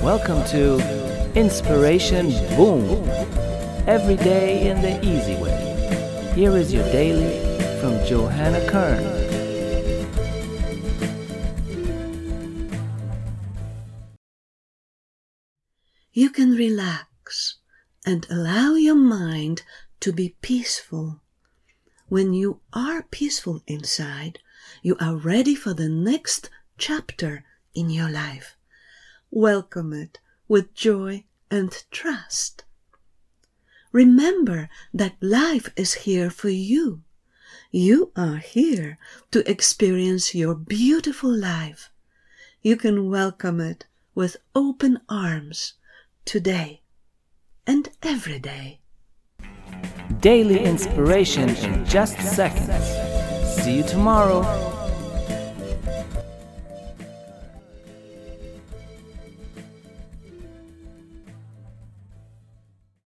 Welcome to Inspiration Boom. Every day in the easy way. Here is your daily from Johanna Kern. You can relax and allow your mind to be peaceful. When you are peaceful inside, you are ready for the next chapter in your life. Welcome it with joy and trust. Remember that life is here for you. You are here to experience your beautiful life. You can welcome it with open arms today and every day. Daily inspiration in just seconds. See you tomorrow.